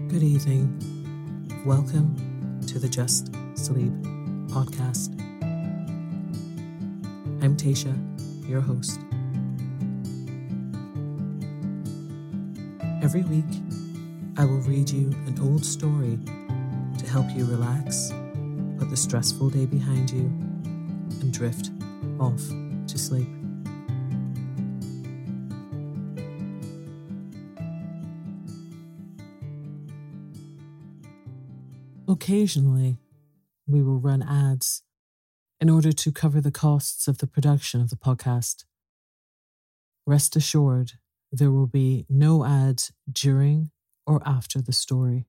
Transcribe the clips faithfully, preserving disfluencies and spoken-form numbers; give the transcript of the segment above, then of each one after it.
Good evening. Welcome to the Just Sleep podcast. I'm Tasha, your host. Every week, I will read you an old story to help you relax, put the stressful day behind you, and drift off to sleep. Occasionally, we will run ads in order to cover the costs of the production of the podcast. Rest assured, there will be no ads during or after the story.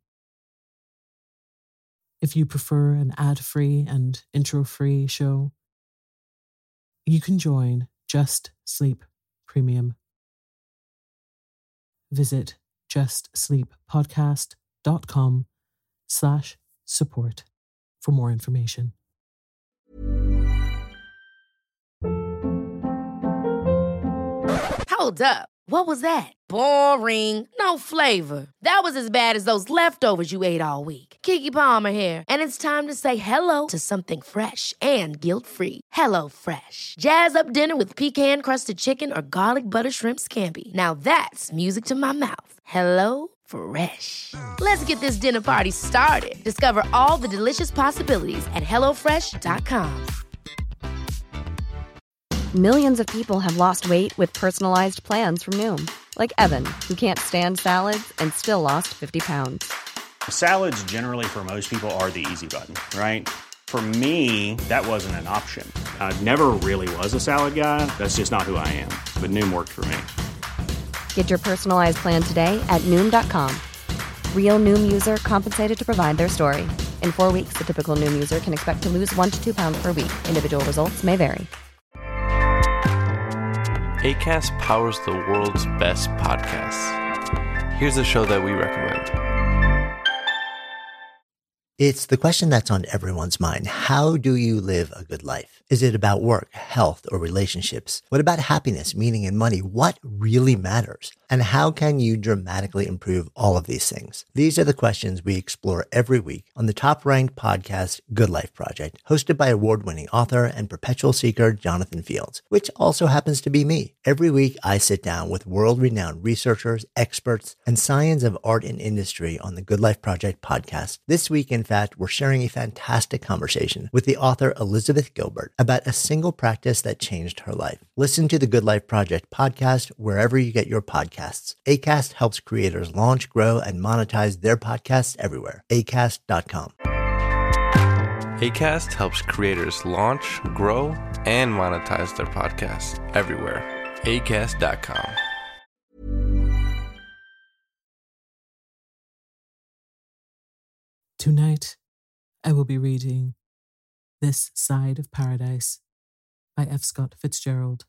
If you prefer an ad-free and intro-free show, you can join Just Sleep Premium. Visit justsleeppodcast.com slash support for more information. Hold up. What was that? Boring. No flavor. That was as bad as those leftovers you ate all week. Keke Palmer here, and it's time to say hello to something fresh and guilt-free. Hello Fresh. Jazz up dinner with pecan-crusted chicken or garlic butter shrimp scampi. Now that's music to my mouth. Hello Fresh. Let's get this dinner party started. Discover all the delicious possibilities at hello fresh dot com. Millions of people have lost weight with personalized plans from Noom. Like Evan, who can't stand salads and still lost fifty pounds. Salads generally for most people are the easy button, right? For me, that wasn't an option. I never really was a salad guy. That's just not who I am. But Noom worked for me. Get your personalized plan today at Noom dot com. Real Noom user compensated to provide their story. In four weeks, the typical Noom user can expect to lose one to two pounds per week. Individual results may vary. Acast powers the world's best podcasts. Here's a show that we recommend. It's the question that's on everyone's mind. How do you live a good life? Is it about work, health, or relationships? What about happiness, meaning, and money? What really matters? And how can you dramatically improve all of these things? These are the questions we explore every week on the top-ranked podcast, Good Life Project, hosted by award-winning author and perpetual seeker Jonathan Fields, which also happens to be me. Every week, I sit down with world-renowned researchers, experts, and science of art and industry on the Good Life Project podcast. This week, in fact, we're sharing a fantastic conversation with the author Elizabeth Gilbert about a single practice that changed her life. Listen to the Good Life Project podcast wherever you get your podcasts. Acast helps creators launch, grow, and monetize their podcasts everywhere. acast dot com. Acast helps creators launch, grow, and monetize their podcasts everywhere. acast dot com. Tonight, I will be reading This Side of Paradise by F. Scott Fitzgerald.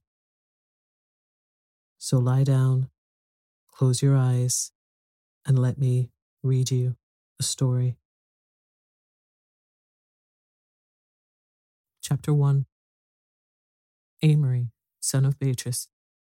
So lie down, close your eyes, and let me read you a story. Chapter one. Amory, son of Beatrice.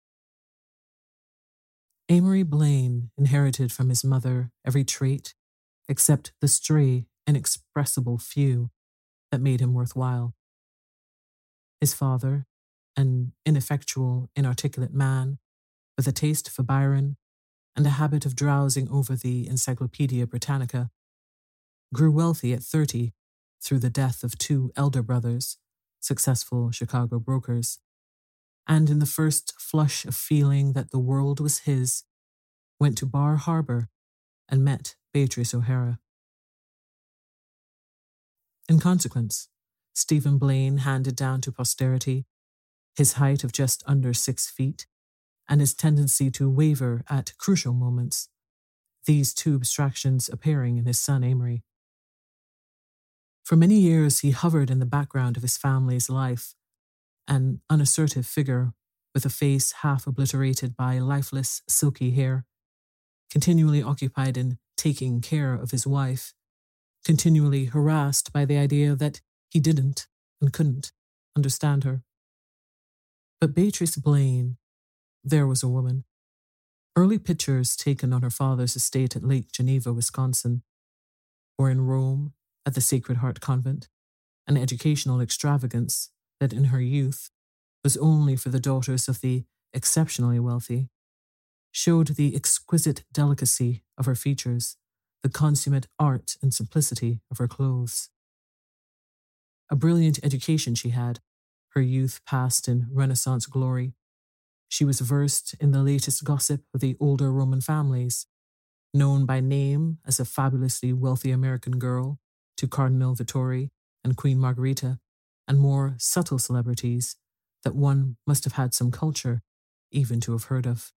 Amory Blaine inherited from his mother every trait except the stray, inexpressible few that made him worthwhile. His father, an ineffectual, inarticulate man with a taste for Byron and a habit of drowsing over the Encyclopedia Britannica, grew wealthy at thirty through the death of two elder brothers, successful Chicago brokers, and in the first flush of feeling that the world was his, went to Bar Harbor and met Beatrice O'Hara. In consequence, Stephen Blaine handed down to posterity his height of just under six feet and his tendency to waver at crucial moments, these two abstractions appearing in his son Amory. For many years he hovered in the background of his family's life, an unassertive figure with a face half obliterated by lifeless, silky hair, continually occupied in taking care of his wife, continually harassed by the idea that he didn't and couldn't understand her. But Beatrice Blaine, there was a woman, Early pictures taken on her father's estate at Lake Geneva, Wisconsin, or in Rome at the Sacred Heart Convent, an educational extravagance that in her youth was only for the daughters of the exceptionally wealthy, showed the exquisite delicacy of her features, the consummate art and simplicity of her clothes. A brilliant education she had, her youth passed in Renaissance glory. She was versed in the latest gossip of the older Roman families, known by name as a fabulously wealthy American girl to Cardinal Vittori and Queen Margherita, and more subtle celebrities that one must have had some culture even to have heard of.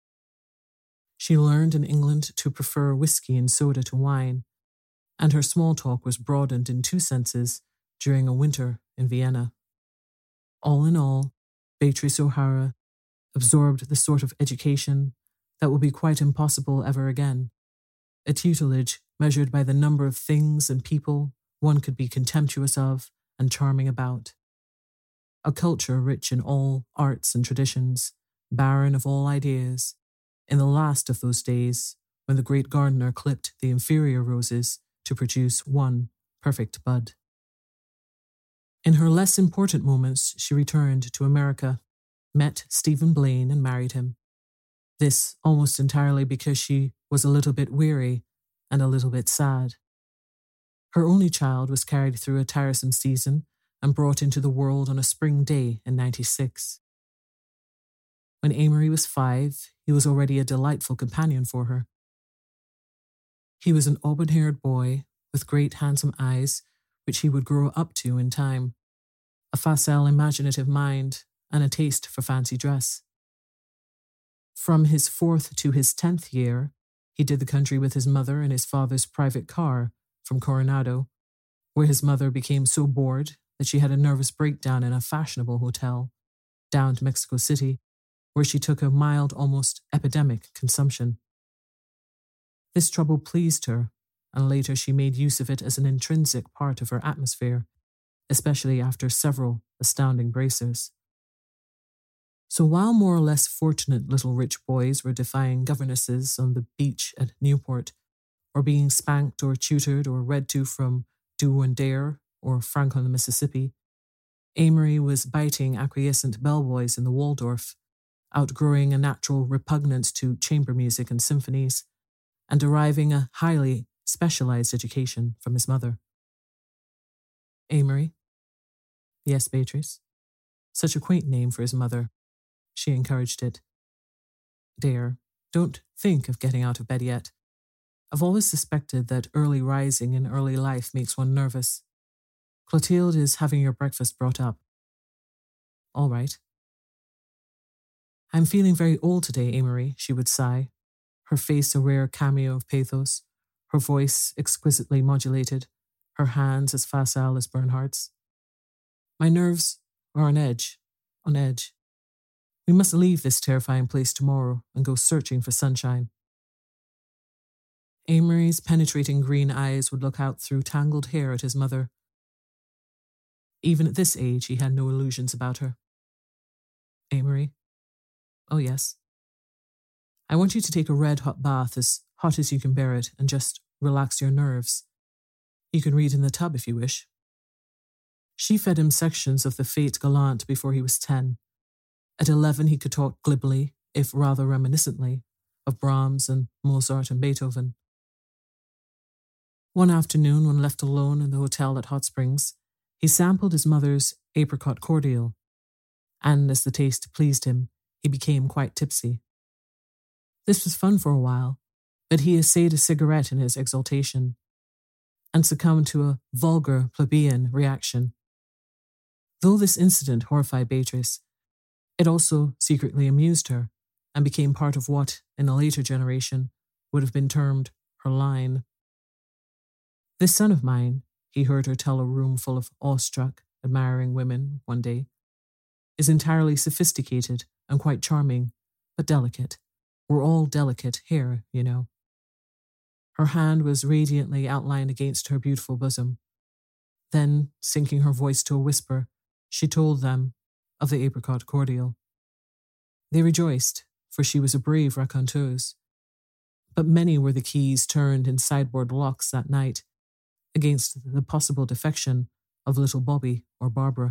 She learned in England to prefer whiskey and soda to wine, and her small talk was broadened in two senses during a winter in Vienna. All in all, Beatrice O'Hara absorbed the sort of education that will be quite impossible ever again, a tutelage measured by the number of things and people one could be contemptuous of and charming about, a culture rich in all arts and traditions, barren of all ideas, in the last of those days when the great gardener clipped the inferior roses to produce one perfect bud. In her less important moments, she returned to America, met Stephen Blaine and married him. This almost entirely because she was a little bit weary and a little bit sad. Her only child was carried through a tiresome season and brought into the world on a spring day in ninety-six. When Amory was five, he was already a delightful companion for her. He was an auburn-haired boy with great handsome eyes, which he would grow up to in time, a facile imaginative mind, and a taste for fancy dress. From his fourth to his tenth year, he did the country with his mother in his father's private car from Coronado, where his mother became so bored that she had a nervous breakdown in a fashionable hotel, down to Mexico City, where she took a mild, almost epidemic consumption. This trouble pleased her, and later she made use of it as an intrinsic part of her atmosphere, especially after several astounding bracers. So while more or less fortunate little rich boys were defying governesses on the beach at Newport, or being spanked or tutored or read to from Do and Dare or Frank on the Mississippi, Amory was biting acquiescent bellboys in the Waldorf, outgrowing a natural repugnance to chamber music and symphonies, and deriving a highly specialized education from his mother. Amory? Yes, Beatrice. Such a quaint name for his mother. She encouraged it. Dear, don't think of getting out of bed yet. I've always suspected that early rising in early life makes one nervous. Clotilde is having your breakfast brought up. All right. I'm feeling very old today, Amory, she would sigh, her face a rare cameo of pathos, her voice exquisitely modulated, her hands as facile as Bernhardt's. My nerves are on edge, on edge. We must leave this terrifying place tomorrow and go searching for sunshine. Amory's penetrating green eyes would look out through tangled hair at his mother. Even at this age, he had no illusions about her. Amory? Oh, yes. I want you to take a red-hot bath, as hot as you can bear it, and just relax your nerves. You can read in the tub if you wish. She fed him sections of the Fête Galante before he was ten. At eleven, he could talk glibly, if rather reminiscently, of Brahms and Mozart and Beethoven. One afternoon, when left alone in the hotel at Hot Springs, he sampled his mother's apricot cordial, and as the taste pleased him, he became quite tipsy. This was fun for a while, but he essayed a cigarette in his exaltation, and succumbed to a vulgar plebeian reaction. Though this incident horrified Beatrice, it also secretly amused her, and became part of what, in a later generation, would have been termed her line. This son of mine, he heard her tell a room full of awestruck, admiring women one day, is entirely sophisticated and quite charming, but delicate. We're all delicate here, you know. Her hand was radiantly outlined against her beautiful bosom. Then, sinking her voice to a whisper, she told them of the apricot cordial. They rejoiced, for she was a brave raconteuse. But many were the keys turned in sideboard locks that night against the possible defection of little Bobby or Barbara.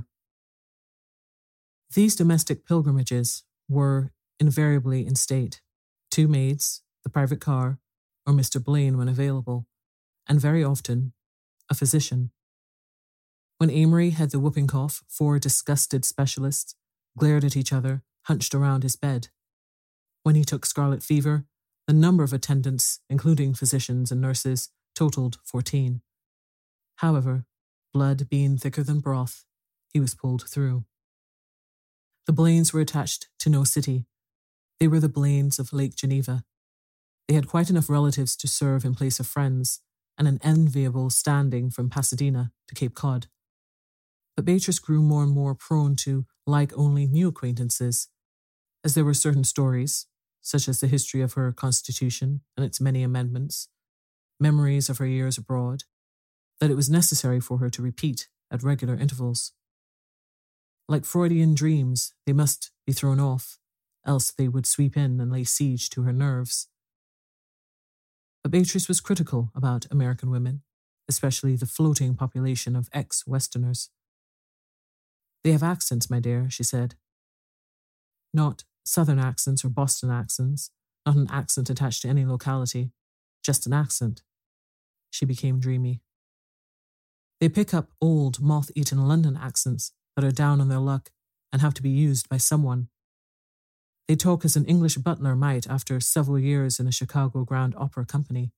These domestic pilgrimages were invariably in state. Two maids, the private car, or Mister Blaine when available, and very often a physician. When Amory had the whooping cough, four disgusted specialists glared at each other, hunched around his bed. When he took scarlet fever, the number of attendants, including physicians and nurses, totaled fourteen. However, blood being thicker than broth, he was pulled through. The Blaines were attached to no city. They were the Blaines of Lake Geneva. They had quite enough relatives to serve in place of friends, and an enviable standing from Pasadena to Cape Cod. But Beatrice grew more and more prone to like only new acquaintances, as there were certain stories, such as the history of her constitution and its many amendments, memories of her years abroad, that it was necessary for her to repeat at regular intervals. Like Freudian dreams, they must be thrown off, else they would sweep in and lay siege to her nerves. But Beatrice was critical about American women, especially the floating population of ex-Westerners. "They have accents, my dear," she said. Not Southern accents or Boston accents, not an accent attached to any locality, just an accent. She became dreamy. "They pick up old, moth-eaten London accents that are down on their luck and have to be used by someone. They talk as an English butler might after several years in a Chicago Grand Opera company."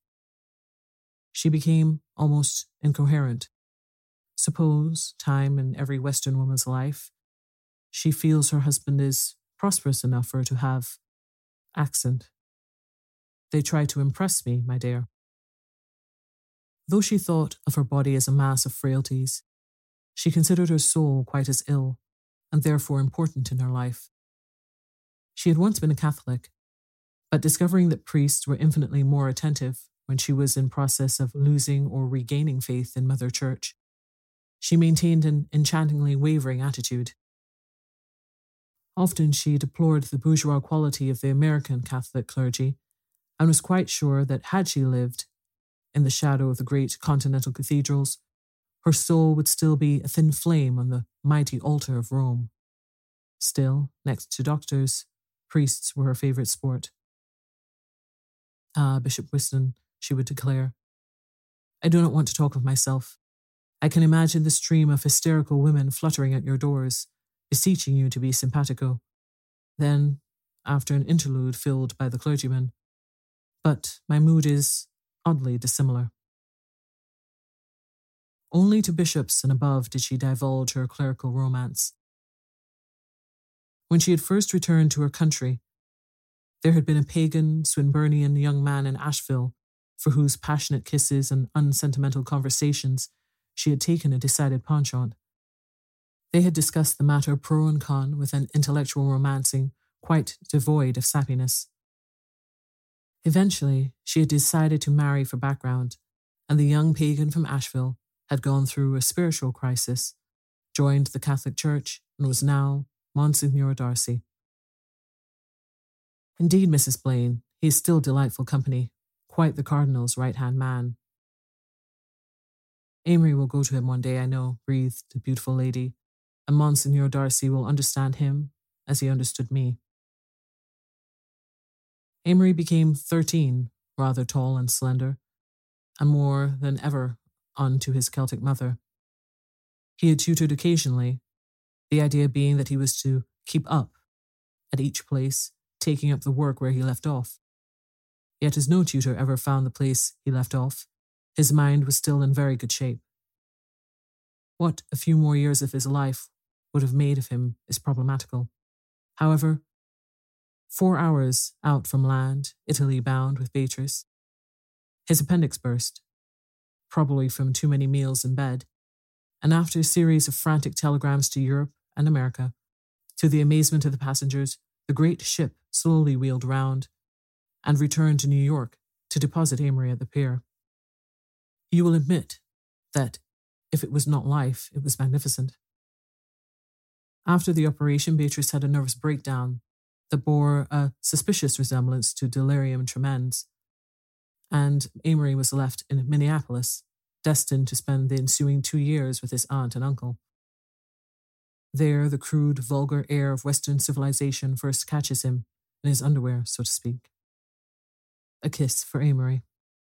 She became almost incoherent. Suppose, time in every Western woman's life, she feels her husband is prosperous enough for her to have accent. "They try to impress me, my dear." Though she thought of her body as a mass of frailties, she considered her soul quite as ill, and therefore important in her life. She had once been a Catholic, but discovering that priests were infinitely more attentive when she was in process of losing or regaining faith in Mother Church, she maintained an enchantingly wavering attitude. Often she deplored the bourgeois quality of the American Catholic clergy, and was quite sure that had she lived in the shadow of the great continental cathedrals, her soul would still be a thin flame on the mighty altar of Rome. Still, next to doctors, priests were her favourite sport. "Ah, Bishop Whiston," she would declare, "I do not want to talk of myself. I can imagine the stream of hysterical women fluttering at your doors, beseeching you to be simpatico." Then, after an interlude filled by the clergyman, "But my mood is oddly dissimilar." Only to bishops and above did she divulge her clerical romance. When she had first returned to her country, there had been a pagan, Swinburnian young man in Asheville for whose passionate kisses and unsentimental conversations she had taken a decided penchant. They had discussed the matter pro and con with an intellectual romancing quite devoid of sappiness. Eventually, she had decided to marry for background, and the young pagan from Asheville had gone through a spiritual crisis, joined the Catholic Church, and was now Monsignor Darcy. "Indeed, Missus Blaine, he is still delightful company, quite the Cardinal's right-hand man." "Amory will go to him one day, I know," breathed the beautiful lady, "and Monsignor Darcy will understand him as he understood me." Amory became thirteen, rather tall and slender, and more than ever unto his Celtic mother. He had tutored occasionally, the idea being that he was to keep up at each place, taking up the work where he left off. Yet as no tutor ever found the place he left off, his mind was still in very good shape. What a few more years of his life would have made of him is problematical. However, four hours out from land, Italy bound with Beatrice, his appendix burst, probably from too many meals in bed, and after a series of frantic telegrams to Europe and America, to the amazement of the passengers, the great ship slowly wheeled round and returned to New York to deposit Amory at the pier. You will admit that if it was not life, it was magnificent. After the operation, Beatrice had a nervous breakdown that bore a suspicious resemblance to delirium tremens, and Amory was left in Minneapolis, destined to spend the ensuing two years with his aunt and uncle. There, the crude, vulgar air of Western civilization first catches him, in his underwear, so to speak. A kiss for Amory.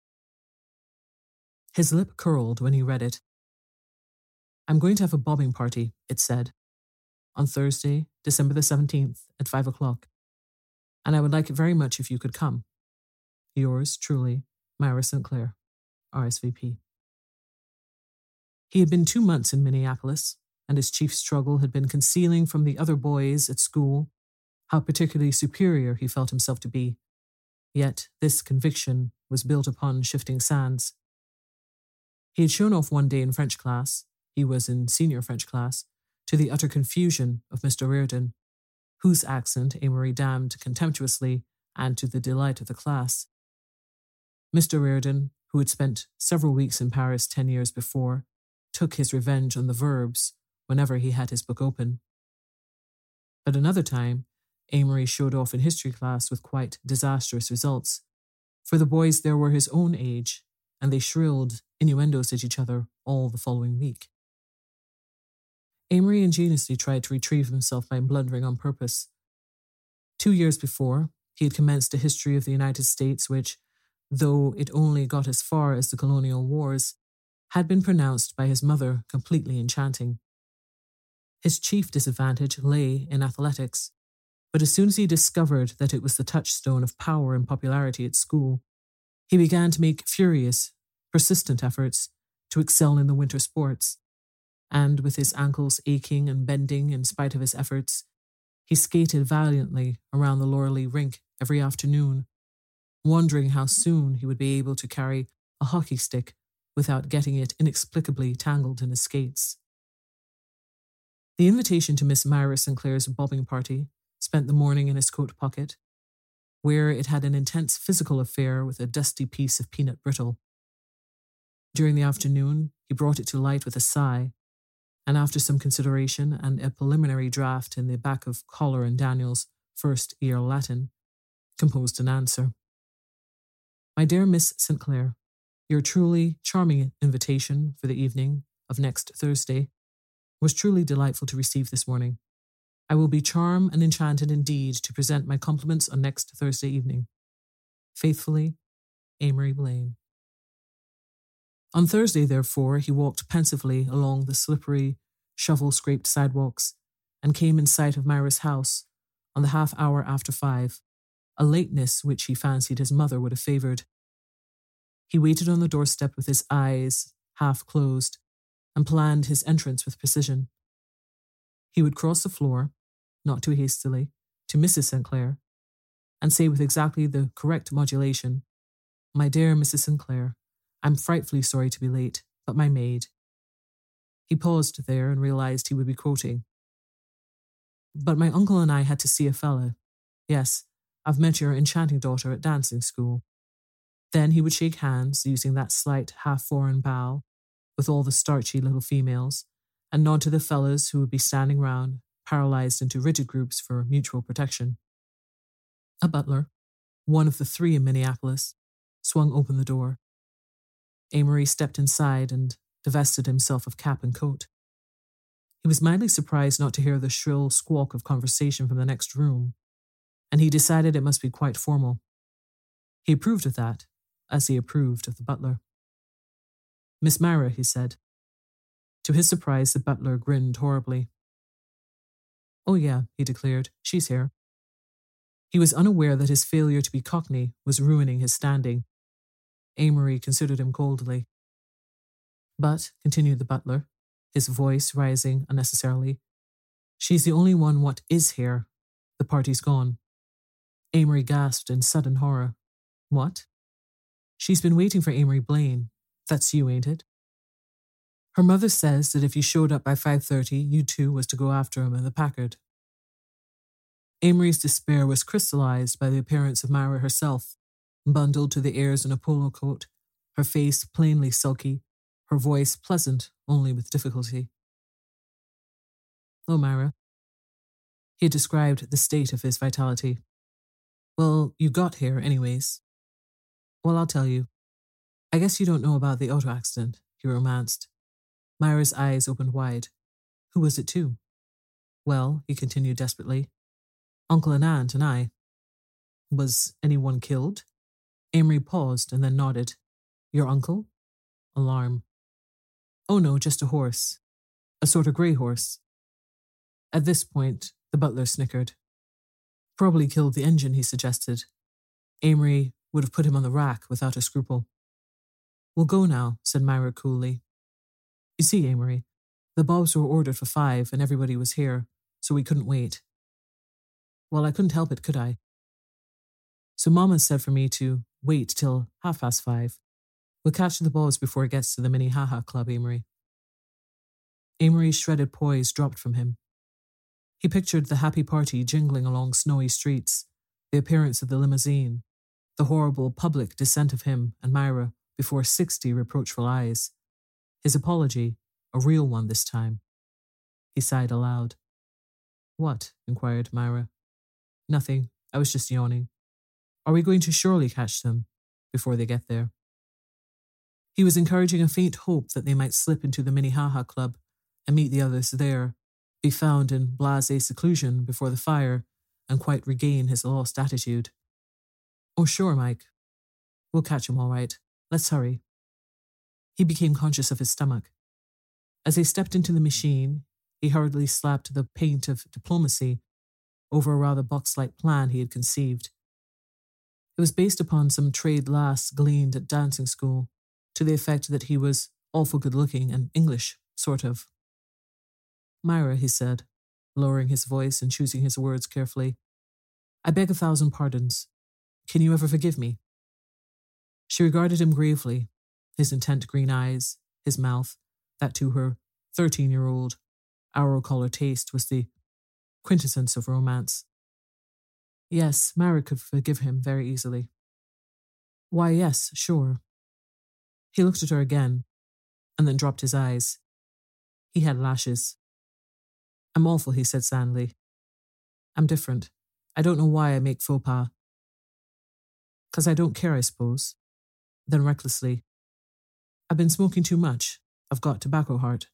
His lip curled when he read it. I'm going to have a bobbing party, it said, on Thursday, December the seventeenth at five o'clock, and I would like it very much if you could come. Yours truly, Myra Sinclair, R S V P. He had been two months in Minneapolis, and his chief struggle had been concealing from the other boys at school how particularly superior he felt himself to be. Yet this conviction was built upon shifting sands. He had shown off one day in French class, he was in senior French class, to the utter confusion of Mister Reardon, whose accent Amory damned contemptuously and to the delight of the class. Mister Reardon, who had spent several weeks in Paris ten years before, took his revenge on the verbs whenever he had his book open. At another time, Amory showed off in history class with quite disastrous results, for the boys there were his own age, and they shrilled innuendos at each other all the following week. Amory ingeniously tried to retrieve himself by blundering on purpose. Two years before, he had commenced a history of the United States which, though it only got as far as the colonial wars, had been pronounced by his mother completely enchanting. His chief disadvantage lay in athletics, but as soon as he discovered that it was the touchstone of power and popularity at school, he began to make furious, persistent efforts to excel in the winter sports, and with his ankles aching and bending in spite of his efforts, he skated valiantly around the Laureley rink every afternoon, wondering how soon he would be able to carry a hockey stick without getting it inexplicably tangled in his skates. The invitation to Miss Myra Sinclair's bobbing party spent the morning in his coat pocket, where it had an intense physical affair with a dusty piece of peanut brittle. During the afternoon, he brought it to light with a sigh, and after some consideration and a preliminary draft in the back of Collar and Daniel's first year Latin, composed an answer. My dear Miss Sinclair, your truly charming invitation for the evening of next Thursday was truly delightful to receive this morning. I will be charmed and enchanted indeed to present my compliments on next Thursday evening. Faithfully, Amory Blaine. On Thursday, therefore, he walked pensively along the slippery, shovel-scraped sidewalks and came in sight of Myra's house on the half hour after five, a lateness which he fancied his mother would have favoured. He waited on the doorstep with his eyes half closed and planned his entrance with precision. He would cross the floor, not too hastily, to Missus Sinclair, and say with exactly the correct modulation, My dear Missus Sinclair, I'm frightfully sorry to be late, but my maid. He paused there and realized he would be quoting. But my uncle and I had to see a fella. Yes, I've met your enchanting daughter at dancing school. Then he would shake hands, using that slight half-foreign bow, with all the starchy little females, and nod to the fellas who would be standing round, paralyzed into rigid groups for mutual protection. A butler, one of the three in Minneapolis, swung open the door. Amory stepped inside and divested himself of cap and coat. He was mildly surprised not to hear the shrill squawk of conversation from the next room, and he decided it must be quite formal. He approved of that, as he approved of the butler. Miss Myra, he said. To his surprise, the butler grinned horribly. Oh yeah, he declared, she's here. He was unaware that his failure to be Cockney was ruining his standing. Amory considered him coldly. But, continued the butler, his voice rising unnecessarily, she's the only one what is here. The party's gone. Amory gasped in sudden horror. What? She's been waiting for Amory Blaine. That's you, ain't it? Her mother says that if you showed up by five thirty, you too was to go after him in the Packard. Amory's despair was crystallized by the appearance of Myra herself, bundled to the ears in a polo coat, her face plainly sulky, her voice pleasant only with difficulty. Oh, Myra. He had described the state of his vitality. Well, you got here anyways. Well, I'll tell you. I guess you don't know about the auto accident, he romanced. Myra's eyes opened wide. Who was it to? Well, he continued desperately. Uncle and Aunt and I. Was anyone killed? Amory paused and then nodded. Your uncle? Alarm. Oh no, just a horse. A sort of grey horse. At this point, the butler snickered. Probably killed the engine, he suggested. Amory would have put him on the rack without a scruple. We'll go now, said Myra coolly. You see, Amory, the bobs were ordered for five and everybody was here, so we couldn't wait. Well, I couldn't help it, could I? So Mama said for me to wait till half past five. We'll catch the bobs before it gets to the Minnehaha Club, Amory. Amory's shredded poise dropped from him. He pictured the happy party jingling along snowy streets, the appearance of the limousine, the horrible public descent of him and Myra before sixty reproachful eyes. His apology, a real one this time. He sighed aloud. What? Inquired Myra. Nothing. I was just yawning. Are we going to surely catch them before they get there? He was encouraging a faint hope that they might slip into the Minnehaha Club and meet the others there, be found in blasé seclusion before the fire, and quite regain his lost attitude. Oh, sure, Mike. We'll catch him all right. Let's hurry. He became conscious of his stomach. As they stepped into the machine, he hurriedly slapped the paint of diplomacy over a rather box-like plan he had conceived. It was based upon some trade lass gleaned at dancing school, to the effect that he was awful good-looking and English, sort of. Myra, he said, lowering his voice and choosing his words carefully, I beg a thousand pardons. Can you ever forgive me? She regarded him gravely, his intent green eyes, his mouth, that to her thirteen-year-old, arrow-collar taste was the quintessence of romance. Yes, Myra could forgive him very easily. Why, yes, sure. He looked at her again, and then dropped his eyes. He had lashes. I'm awful, he said sadly. I'm different. I don't know why I make faux pas. 'Cause I don't care, I suppose. Then recklessly, I've been smoking too much. I've got tobacco heart.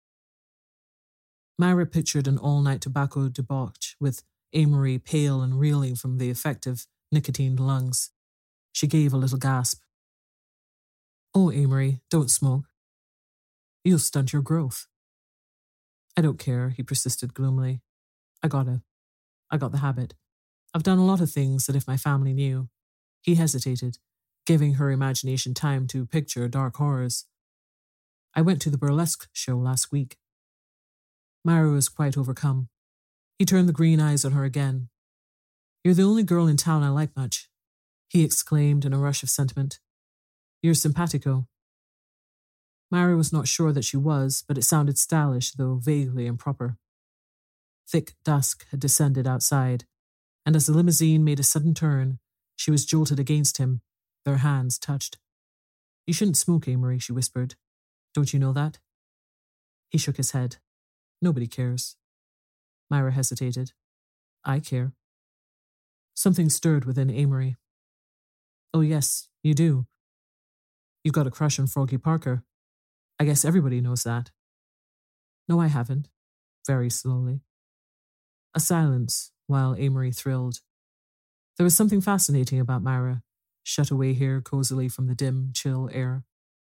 Myra pictured an all-night tobacco debauch with Amory pale and reeling from the effect of nicotined lungs. She gave a little gasp. Oh, Amory, don't smoke. You'll stunt your growth. I don't care, he persisted gloomily. I gotta. I got the habit. I've done a lot of things that if my family knew. He hesitated, giving her imagination time to picture dark horrors. I went to the burlesque show last week. Myra was quite overcome. He turned the green eyes on her again. You're the only girl in town I like much, he exclaimed in a rush of sentiment. You're simpatico. Myra was not sure that she was, but it sounded stylish, though vaguely improper. Thick dusk had descended outside, and as the limousine made a sudden turn, she was jolted against him. Their hands touched. You shouldn't smoke, Amory, she whispered. Don't you know that? He shook his head. Nobody cares. Myra hesitated. I care. Something stirred within Amory. Oh yes, you do. You've got a crush on Froggy Parker. I guess everybody knows that. No, I haven't. Very slowly. A silence while Amory thrilled. There was something fascinating about Myra, shut away here cozily from the dim, chill air.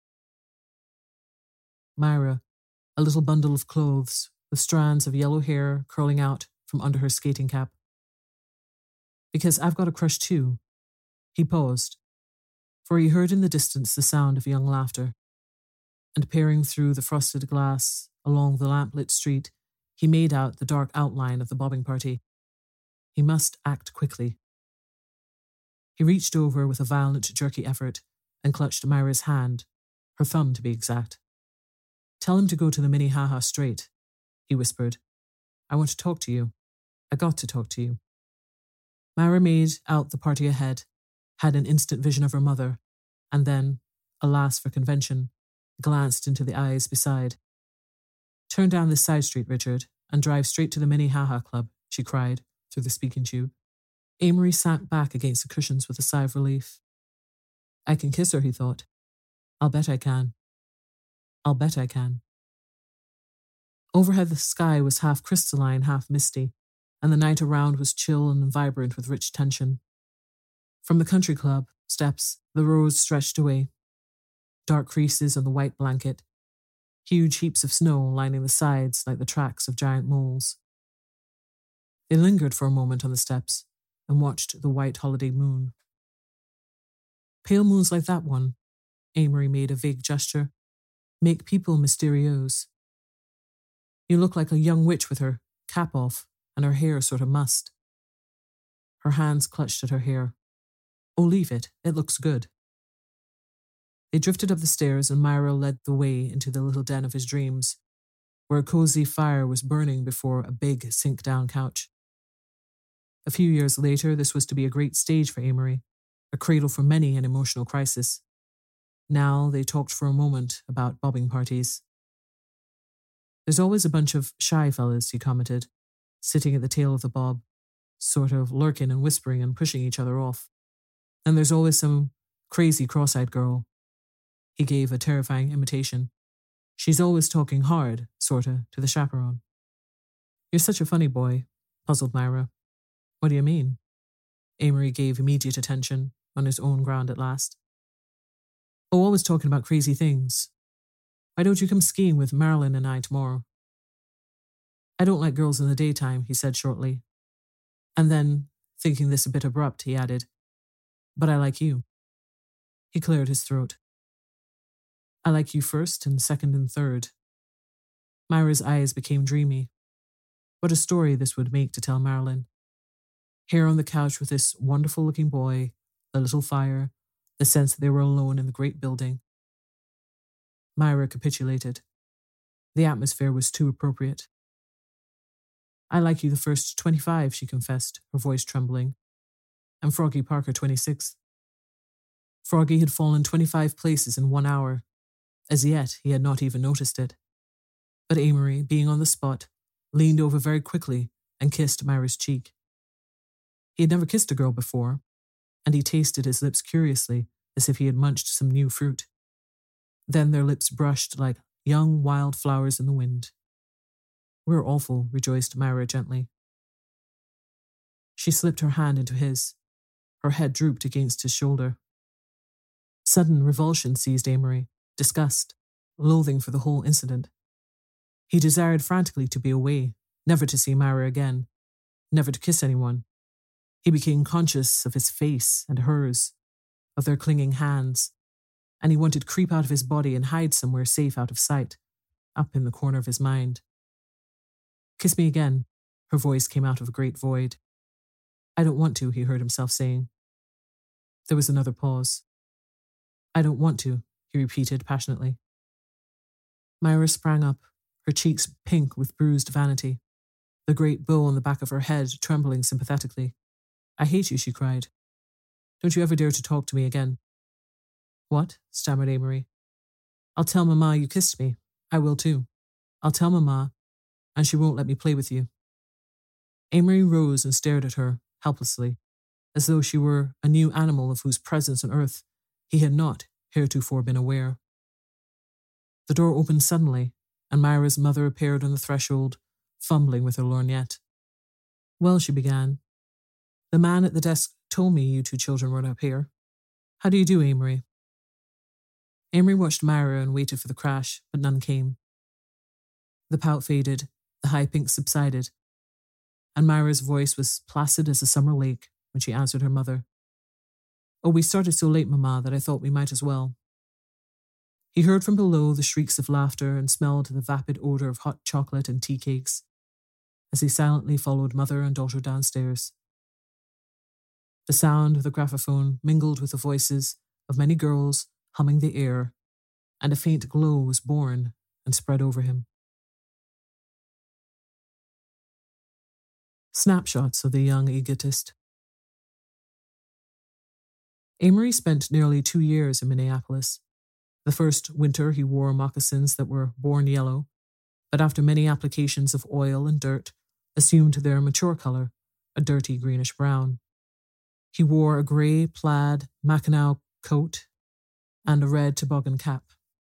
Myra, a little bundle of clothes, with strands of yellow hair curling out from under her skating cap. Because I've got a crush too. He paused, for he heard in the distance the sound of young laughter, and peering through the frosted glass along the lamp-lit street, he made out the dark outline of the bobbing party. He must act quickly. He reached over with a violent, jerky effort and clutched Myra's hand, her thumb to be exact. Tell him to go to the Minnehaha straight, he whispered. I want to talk to you. I got to talk to you. Myra made out the party ahead, had an instant vision of her mother, and then, alas for convention, glanced into the eyes beside. Turn down this side street, Richard, and drive straight to the Minnehaha Club, she cried through the speaking tube. Amory sank back against the cushions with a sigh of relief. I can kiss her, he thought. I'll bet I can. I'll bet I can. Overhead the sky was half crystalline, half misty, and the night around was chill and vibrant with rich tension. From the country club steps, the roads stretched away. Dark creases on the white blanket, huge heaps of snow lining the sides like the tracks of giant moles. They lingered for a moment on the steps and watched the white holiday moon. Pale moons like that one, Amory made a vague gesture, make people mysterious. You look like a young witch with her cap off and her hair sort of mussed. Her hands clutched at her hair. Oh, leave it. It looks good. They drifted up the stairs and Myra led the way into the little den of his dreams, where a cozy fire was burning before a big sink-down couch. A few years later, this was to be a great stage for Amory, a cradle for many an emotional crisis. Now they talked for a moment about bobbing parties. There's always a bunch of shy fellas, he commented, sitting at the tail of the bob, sort of lurking and whispering and pushing each other off. And there's always some crazy cross-eyed girl. He gave a terrifying imitation. She's always talking hard, sorta, to the chaperone. You're such a funny boy, puzzled Myra. What do you mean? Amory gave immediate attention, on his own ground at last. Oh, always talking about crazy things. Why don't you come skiing with Marilyn and I tomorrow? I don't like girls in the daytime, he said shortly. And then, thinking this a bit abrupt, he added, but I like you. He cleared his throat. I like you first and second and third. Myra's eyes became dreamy. What a story this would make to tell Marilyn. Here on the couch with this wonderful-looking boy, the little fire, the sense that they were alone in the great building. Myra capitulated. The atmosphere was too appropriate. I like you the first twenty-five, she confessed, her voice trembling. And Froggy Parker twenty-six. Froggy had fallen twenty-five places in one hour. As yet, he had not even noticed it. But Amory, being on the spot, leaned over very quickly and kissed Myra's cheek. He had never kissed a girl before, and he tasted his lips curiously, as if he had munched some new fruit. Then their lips brushed like young wild flowers in the wind. We're awful, rejoiced Myra gently. She slipped her hand into his. Her head drooped against his shoulder. Sudden revulsion seized Amory, disgust, loathing for the whole incident. He desired frantically to be away, never to see Myra again, never to kiss anyone. He became conscious of his face and hers, of their clinging hands, and he wanted to creep out of his body and hide somewhere safe out of sight, up in the corner of his mind. Kiss me again, her voice came out of a great void. I don't want to, he heard himself saying. There was another pause. I don't want to, he repeated passionately. Myra sprang up, her cheeks pink with bruised vanity, the great bow on the back of her head trembling sympathetically. I hate you, she cried. Don't you ever dare to talk to me again. What? Stammered Amory. I'll tell Mama you kissed me. I will too. I'll tell Mama, and she won't let me play with you. Amory rose and stared at her, helplessly, as though she were a new animal of whose presence on earth he had not heretofore been aware. The door opened suddenly, and Myra's mother appeared on the threshold, fumbling with her lorgnette. Well, she began, the man at the desk told me you two children were up here. How do you do, Amory? Amory watched Myra and waited for the crash, but none came. The pout faded, the high pink subsided, and Myra's voice was placid as a summer lake when she answered her mother. Oh, we started so late, Mama, that I thought we might as well. He heard from below the shrieks of laughter and smelled the vapid odour of hot chocolate and tea cakes as he silently followed mother and daughter downstairs. The sound of the graphophone mingled with the voices of many girls humming the air, and a faint glow was born and spread over him. Snapshots of the young egotist. Amory spent nearly two years in Minneapolis. The first winter he wore moccasins that were born yellow, but after many applications of oil and dirt, assumed their mature color, a dirty greenish brown. He wore a grey plaid Mackinaw coat and a red toboggan cap.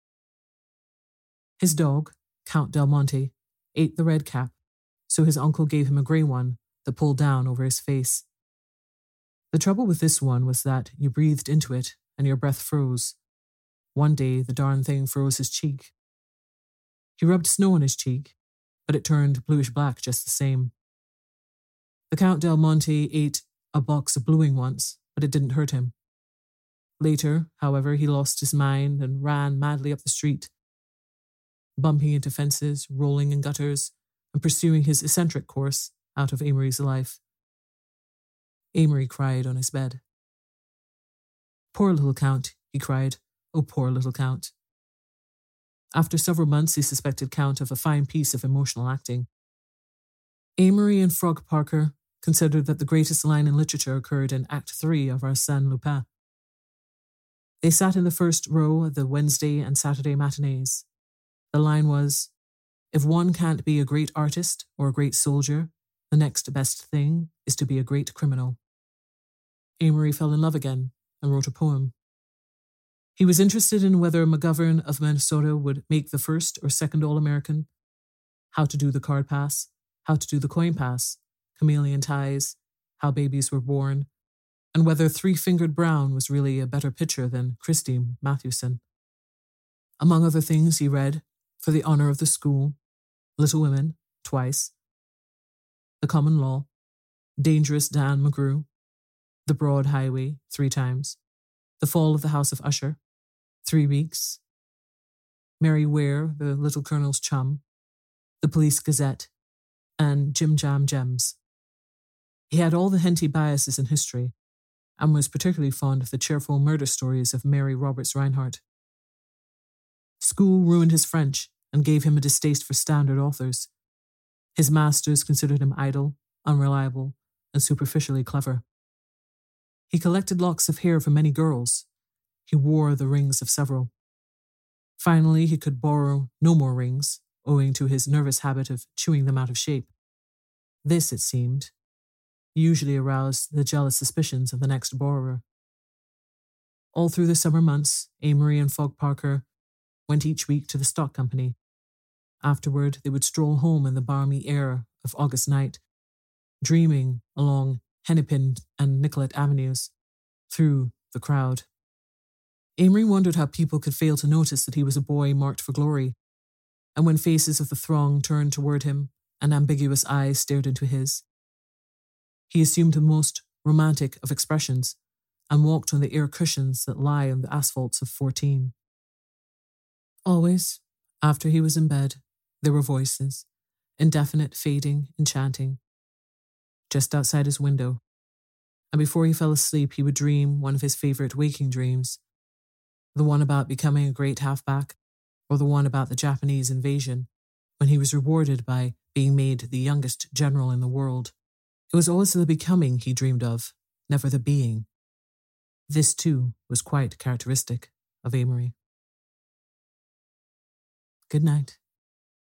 His dog, Count Del Monte, ate the red cap, so his uncle gave him a grey one that pulled down over his face. The trouble with this one was that you breathed into it and your breath froze. One day, the darn thing froze his cheek. He rubbed snow on his cheek, but it turned bluish-black just the same. The Count Del Monte ate a box of bluing once, but it didn't hurt him. Later, however, he lost his mind and ran madly up the street, bumping into fences, rolling in gutters, and pursuing his eccentric course out of Amory's life. Amory cried on his bed. "Poor little Count," he cried. "Oh, poor little Count." After several months, he suspected Count of a fine piece of emotional acting. Amory and Frog Parker considered that the greatest line in literature occurred in Act Three of Arsène Lupin. They sat in the first row of the Wednesday and Saturday matinees. The line was, "If one can't be a great artist or a great soldier, the next best thing is to be a great criminal." Amory fell in love again and wrote a poem. He was interested in whether McGovern of Minnesota would make the first or second All-American, how to do the card pass, how to do the coin pass, chameleon ties, how babies were born, and whether Three-Fingered Brown was really a better pitcher than Christy Mathewson. Among other things, he read For the Honor of the School, Little Women, twice, The Common Law, Dangerous Dan McGrew, The Broad Highway, three times, The Fall of the House of Usher, Three Weeks, Mary Ware, the Little Colonel's Chum, The Police Gazette, and Jim Jam Gems. He had all the Henty biases in history, and was particularly fond of the cheerful murder stories of Mary Roberts Reinhardt. School ruined his French and gave him a distaste for standard authors. His masters considered him idle, unreliable, and superficially clever. He collected locks of hair from many girls. He wore the rings of several. Finally, he could borrow no more rings, owing to his nervous habit of chewing them out of shape. This, it seemed, usually aroused the jealous suspicions of the next borrower. All through the summer months, Amory and Frog Parker went each week to the stock company. Afterward, they would stroll home in the balmy air of August night, dreaming along Hennepin and Nicollet Avenues, through the crowd. Amory wondered how people could fail to notice that he was a boy marked for glory, and when faces of the throng turned toward him and ambiguous eyes stared into his, he assumed the most romantic of expressions and walked on the air cushions that lie on the asphalts of fourteen. Always, after he was in bed, there were voices, indefinite, fading, enchanting, just outside his window, and before he fell asleep he would dream one of his favourite waking dreams, the one about becoming a great halfback, or the one about the Japanese invasion, when he was rewarded by being made the youngest general in the world. It was always the becoming he dreamed of, never the being. This, too, was quite characteristic of Amory. Good night.